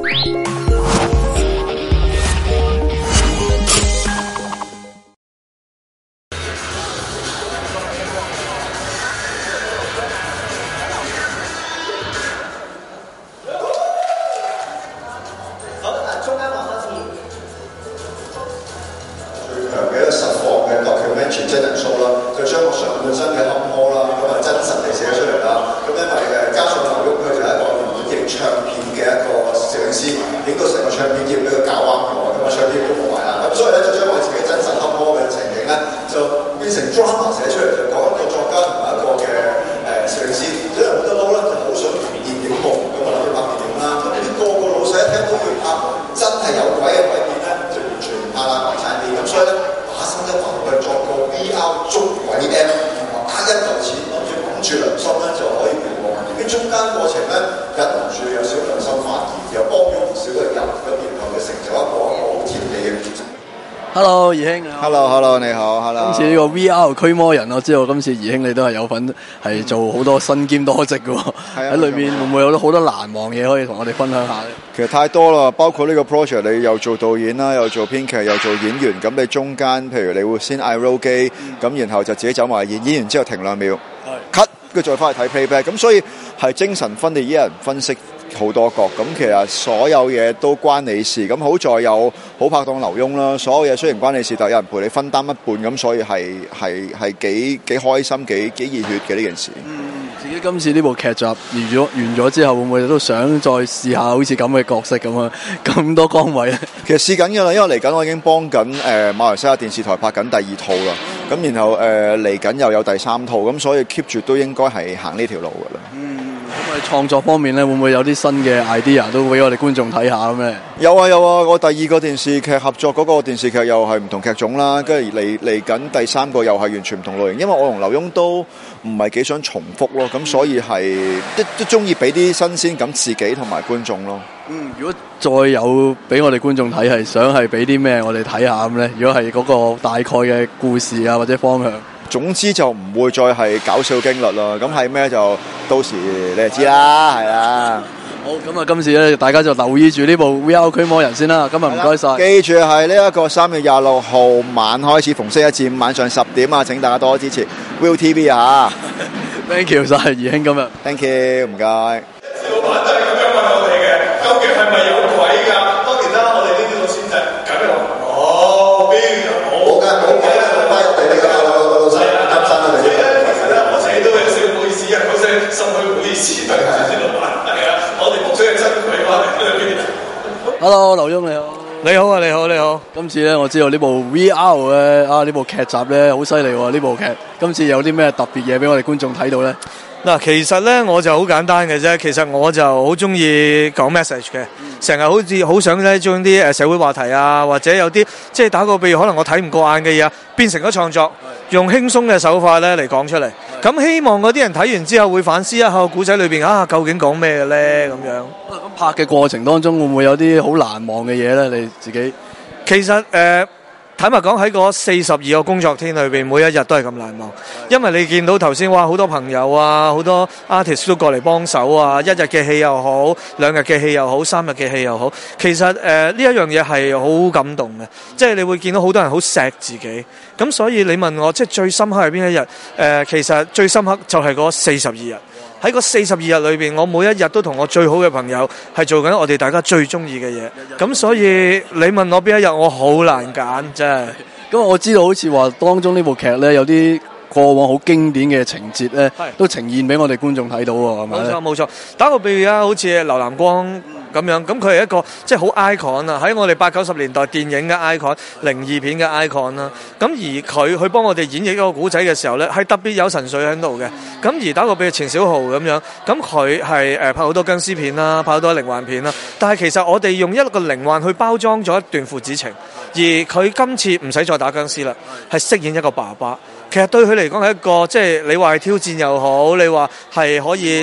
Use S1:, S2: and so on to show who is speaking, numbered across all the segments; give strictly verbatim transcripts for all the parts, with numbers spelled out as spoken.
S1: Hello， 怡兄。
S2: Hello，Hello， 你好 ，Hello。
S1: 今次呢個 V R 驅魔人，我知道今次怡兄你都係有份，係做好多身兼多職嘅喎。喺裏邊會唔會有好多難忘嘢可以同我哋分享下咧？
S2: 其實太多啦，包括呢個 project， 你又做導演啦，又做編劇，又做演員。咁你中間，譬如你會先嗌 roll 機，咁、嗯、然後就自己走埋演，演完之後停兩秒 ，cut， 跟住再翻去睇 playback。咁所以係精神分裂，一人分析好多角，咁其實所有嘢都關你事。咁好在有好拍檔劉墉啦，所有嘢雖然關你事，但有人陪你分擔一半，咁所以係係係幾幾開心，幾幾熱血嘅呢件事。
S1: 嗯，自己今次呢部劇集完咗完咗之後，會唔會都想再試下好似咁嘅角色咁啊？咁多崗位咧？其實
S2: 試緊㗎啦，因為嚟緊我已經幫緊誒、呃、馬來西亞電視台拍緊第二套啦。咁、嗯、然後誒嚟緊又有第三套，咁所以 keep 住都應該係行呢條路㗎啦。
S1: 嗯。咁喺創作方面咧，會唔會有啲新嘅 idea 都俾我哋觀眾睇下咁咧？
S2: 有啊有啊，我第二個電視劇合作嗰個電視劇又係唔同劇種啦，跟住嚟嚟緊第三個又係完全唔同類型，因為我同劉墉都唔係幾想重複咯，咁所以係都都中意俾啲新鮮感自己同埋觀眾咯。
S1: 嗯，如果再有俾我哋觀眾睇，係想係俾啲咩我哋睇下咁咧？如果係嗰個大概嘅故事啊或者方向？
S2: 總之就唔會再係搞笑經歷啦，咁係咩就到時你就知啦，係啦。
S1: 好，咁啊，今次咧大家就留意住呢部 V R 驅魔人先啦。今日唔該晒。
S2: 記住係呢一個三月廿六號晚開始，逢星期一至五晚上十點啊！請大家多多支持 Viu T V 啊
S1: ！Thank you 晒，怡兄今日。
S2: Thank you， 唔該。
S3: 老闆都係咁樣問我哋嘅，究竟係咪有鬼㗎？當然啦，我哋呢啲老先生梗係話冇，邊有冇㗎？冇鬼啦，冇鬼，你哋㗎老老細擔心啊！你哋其實咧，我自己都有少少唔好意思啊，嗰聲心虛唔好意思，對唔住先老闆，係啊，我哋屋企係真鬼翻嚟呢邊。
S1: Hello， 劉墉你好。
S4: 你好啊，你好，你好。
S1: 今次咧，我知道呢部 V R 咧啊，呢部劇集咧好犀利喎！呢部劇今次有啲咩特別嘢俾我哋觀眾睇到咧？
S4: 嗱，其實咧我就好簡單嘅啫。其實我就好中意講 message 嘅，成日好似好想咧將啲誒社會話題啊，或者有啲即係打個比喻，可能我睇唔過眼嘅嘢，變成咗創作，用輕鬆嘅手法咧嚟講出嚟。咁希望嗰啲人睇完之後會反思一下個故仔裏邊啊，究竟講咩嘅咧咁樣。
S1: 咁拍嘅過程當中會唔會有啲好難忘嘅嘢咧？你自己
S4: 其實誒。呃坦白講喺嗰四十二個工作天裏邊，每一日都係咁難忘，因為你見到頭先話好多朋友啊，好多 artist 都過嚟幫手啊，一日嘅戲又好，兩日嘅戲又好，三日嘅戲又好，其實誒呢、呃、一樣嘢係好感動嘅，即係你會見到好多人好錫自己，咁所以你問我即係最深刻係邊一日？誒、呃，其實最深刻就係嗰四十二日。喺嗰四十二日裏邊，我每一日都同我最好嘅朋友係做緊我哋大家最中意嘅嘢。咁所以你問我邊一日，我好難揀，真係。
S1: 咁我知道好似話當中呢部劇呢，有啲過往好經典嘅情節呢，都呈現俾我哋觀眾睇到喎，係咪？
S4: 冇錯冇錯，打個比喻啊，好似劉南光咁樣，咁佢係一個即係好 icon 啊，喺我哋八九十年代電影嘅 icon、靈異片嘅 icon 啦。咁而佢去幫我哋演繹一個古仔嘅時候呢，係特別有神髓喺度嘅。咁而打個比喻錢小豪咁樣，咁佢係誒拍好多僵屍片啦，拍好多靈幻片啦。但係其實我哋用一個靈幻去包裝咗一段父子情，而佢今次唔使再打僵屍啦，係飾演一個爸爸。其實對佢嚟講係一個即係你話係挑戰又好，你話係可以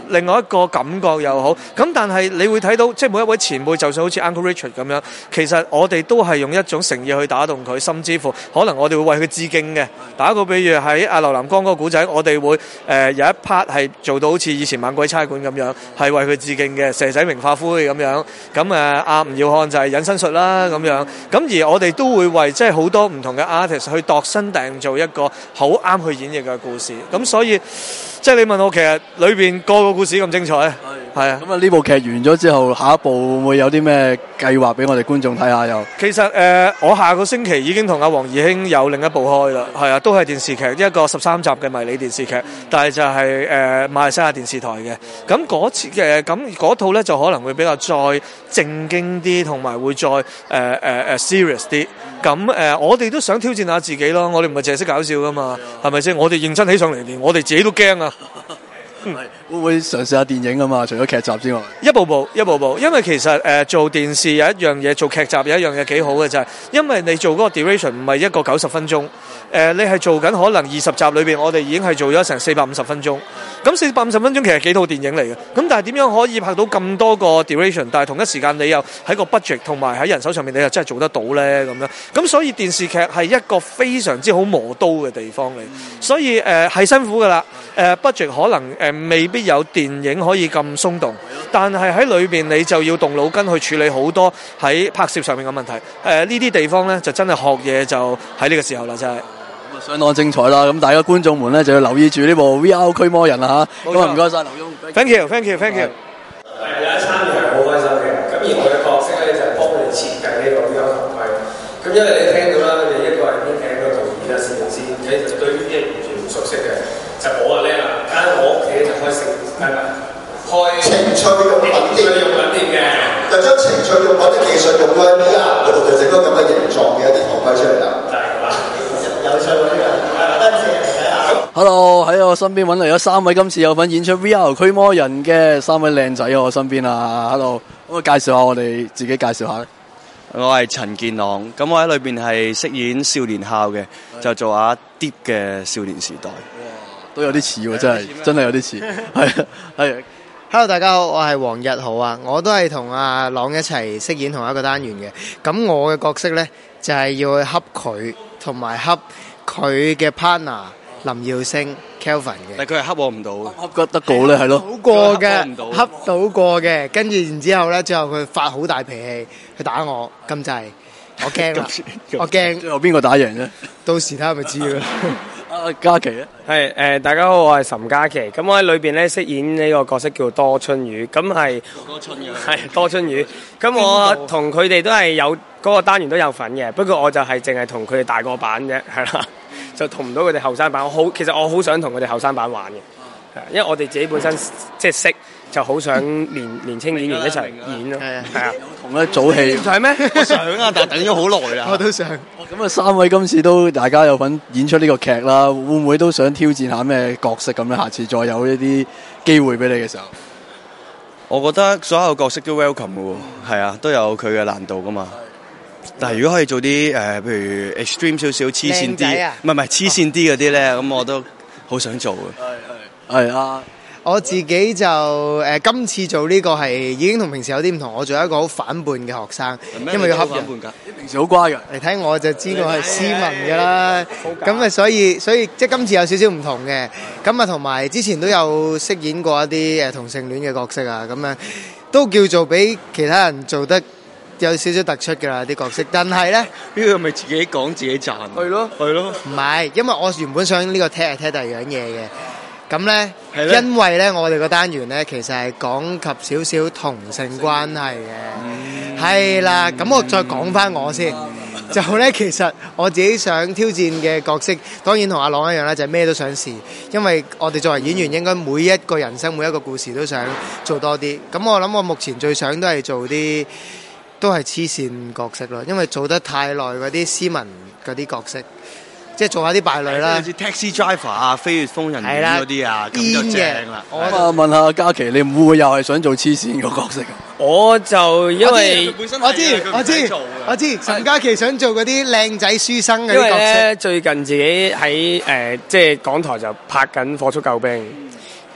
S4: 另外一個感覺又好。咁但係你會睇到，即係每一位前輩，就算好似 Uncle Richard 咁樣，其實我哋都係用一種誠意去打動佢，甚至乎可能我哋會為佢致敬嘅。打個比喻喺阿劉南光嗰個古仔，我哋會誒、呃、有一 part 係做到好似以前猛鬼差館咁樣，係為佢致敬嘅，蛇仔明化灰咁樣。咁誒阿吳耀漢就係隱身術啦咁樣。咁而我哋都會為即係好多唔同嘅 artist 去度身訂做一個好啱去演繹嘅故事。咁所以即係你問我，其實裏邊個個故事咁精彩，係啊。
S1: 咁啊呢部劇完咗之後，下一部會唔會有啲咩計劃俾我哋觀眾睇下又？
S4: 其實誒、呃，我下個星期已經同阿黃怡興有另一部開啦，係啊，都係電視劇，一個十三集嘅迷你電視劇，但係就係、是、誒、呃、馬來西亞電視台嘅。咁嗰次嘅咁嗰套咧就可能會比較再正經啲，同埋會再誒誒誒 serious 啲。咁誒、呃，我哋都想挑戰下自己咯。我哋唔係淨係識搞笑噶嘛，係咪先？我哋認真起上嚟，連我哋自己都驚啊！
S1: 嗯、會唔會嘗試下電影啊嘛？除咗劇集之外，
S4: 一步步一步步，因為其實誒、呃、做電視有一樣嘢，做劇集有一樣嘢幾好嘅就係、是，因為你做嗰個 duration 唔係一個九十分鐘，誒、呃、你係做緊可能二十集裏邊，我哋已經係做咗成四百五十分鐘。咁四百五十分鐘其實幾套電影嚟嘅，咁但係點樣可以拍到咁多個 duration？但係同一時間你又喺個 budget 同埋喺人手上面，你又真係做得到呢？咁樣。咁所以電視劇係一個非常之好磨刀嘅地方嚟，所以誒係、呃、辛苦㗎啦。誒、呃、budget 可能誒、呃、未必有電影可以咁鬆動，但係喺裏邊你就要動腦筋去處理好多喺拍攝上面嘅問題。誒呢啲地方呢，就真係學嘢就喺呢個時候啦，真係。
S1: 相當精彩啦！咁大家觀眾們咧就要留意住呢部 V R 驅魔人啦嚇。咁啊唔該晒劉墉
S4: ，thank you，thank you，thank you。
S5: 係有一參與係好開心嘅。咁而我嘅角色咧就係幫佢哋設計呢個 V R 頭盔。咁因為你聽到啦，佢哋一個係編劇，一個導演啊、攝影師，其實對呢啲完全唔熟悉嘅，就我啊叻啦。間我屋企就開成係咪？開
S3: 情趣用品店，
S5: 用品店嘅，
S3: 就將情趣用品嘅技術用喺 V R 嗰度，就整咗咁嘅形狀嘅一啲頭盔出嚟啦。就係咁啦。有趣喎呢個，係多謝嚟睇下。
S1: Hello，喺我身邊揾嚟咗三位今次有份演出 V R 驅魔人嘅三位靚仔喺我身邊啊 ！Hello，可唔可以介紹下我哋自己介紹下咧？
S6: 我係陳健朗，咁我喺裏邊係飾演少年校嘅，就做阿 Deep 嘅少年時代。
S1: 都有啲似喎，真係真係有啲似，係係。
S7: Hello， 大家好，我係黃日豪啊，我都係同阿朗一齊飾演同一個單元嘅。咁我嘅角色呢，就係、是、要去恰佢，同埋恰佢嘅 partner 林耀星 Kelvin 嘅。
S6: 但佢係恰我唔到，
S1: 恰得過咧，係咯。
S7: 好過嘅，恰到過嘅，跟住然之後呢，最後佢發好大脾氣去打我，咁就係我驚啦，我驚。
S1: 最後邊個打贏啫？
S7: 到時睇下咪知啦。
S1: 阿嘉琪咧，
S8: 係誒、呃，大家好，我係岑嘉琪。咁我喺裏邊咧飾演呢個角色叫多春雨，咁係
S6: 多春嘅，
S8: 係多春雨。咁我同佢哋都係有嗰、那個單元都有份嘅，不過我就係淨係同佢哋大個版啫，係啦，就同唔到佢哋後生版。我好，其實我好想同佢哋後生版玩嘅，因為我哋自己本身即係識。就好想年年青演員一齊演咯，係啊，係啊，
S1: 同一組戲
S6: 唔係咩？我想啊，但係等咗好耐啦。
S7: 我都想。
S1: 咁啊，三位今次都大家有份演出呢個劇啦，會唔會都想挑戰下咩角色咁咧？下次再有一啲機會俾你嘅時候，
S6: 我覺得所有角色都 welcome 嘅喎，係啊，都有佢嘅難度噶嘛。但係如果可以做啲誒、呃，譬如 extreme 少少黐線啲，唔係唔係黐線啲嗰啲咧，咁我都好想做嘅。
S1: 係係係啊。
S7: 我自己就誒、呃、今次做呢個係已經同平時有啲唔同，我做一個好反叛嘅學生，因為要恰人。
S1: 你平時好乖㗎，
S7: 嚟睇我就知我係斯文㗎啦。咁啊，所以所以即係今次有少少唔同嘅。咁啊，同埋之前都有飾演過一啲誒同性戀嘅角色啊，咁樣都叫做比其他人做得有少少突出㗎啦啲角色。但係咧，
S6: 呢個咪自己講自己賺。係咯，係咯。
S7: 唔係，因為我原本想呢個踢係踢第二樣嘢嘅。咁咧，因為咧，我哋個單元咧，其實係講及少少同性關係嘅，係啦。咁我再講翻我先，就咧其實我自己想挑戰嘅角色，當然同阿朗一樣啦，就係咩都想試。因為我哋作為演員，應該每一個人生、每一個故事都想做多啲。咁我諗我目前最想都係做啲都係黐線角色咯，因為做得太耐嗰啲斯文嗰啲角色。即係做下啲敗類啦，
S6: 好似 taxi driver 啊、飛越瘋人院嗰啲啊，咁就正啦。
S1: 我啊問下嘉琪，你會唔會又係想做黐線個角色？
S8: 我就因為
S7: 我知我知我知我知，岑嘉琪想做嗰啲靚仔書生嗰啲角色。
S8: 因為咧最近自己喺誒、呃、即係港台就拍緊《火速救兵》，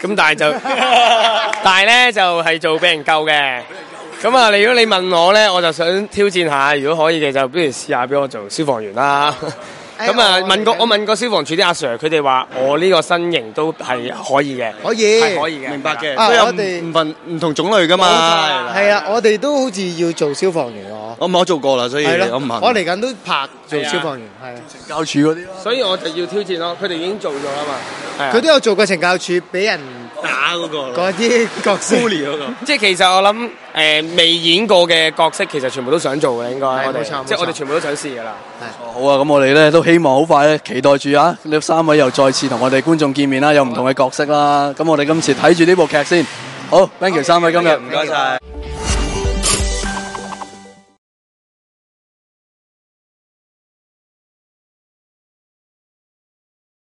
S8: 咁但係就但係咧就係做俾人救嘅。咁啊，如果你問我咧，我就想挑戰下，如果可以嘅就不如試下俾我做消防員啦。咁啊，問過我問過消防處啲阿 Sir， 佢哋話我呢個身形都係可以嘅，
S7: 可以
S8: 係可以嘅，
S6: 明白嘅，
S7: 啊
S6: 都有
S7: 我哋
S6: 唔分唔同種類噶嘛。
S7: 係啊，我哋都好似要做消防員喎。
S6: 我冇做過啦，所以
S7: 係咯，
S6: 我唔肯。
S7: 我嚟緊都拍做消防員，係啊。
S1: 懲教處嗰啲咯。
S8: 所以我就要挑戰咯。佢哋已經做咗啦嘛，係啊
S7: 佢都有做過懲教處，俾人
S6: 打嗰個
S7: 嗰啲角色。
S6: bully 嗰個。
S8: 即係其實我諗誒未演過嘅角色，其實全部都想做嘅應該。
S7: 係
S8: 我哋
S7: 冇錯冇錯
S8: 即係我哋全部都想試㗎啦。
S1: 好啊，咁我哋咧都希望好快咧，期待住啊！呢三位又再次同我哋觀眾見面啦，有唔同嘅角色啦。咁我哋今次睇住呢部劇先。好 ，thank you 三位今日，
S6: 唔該晒。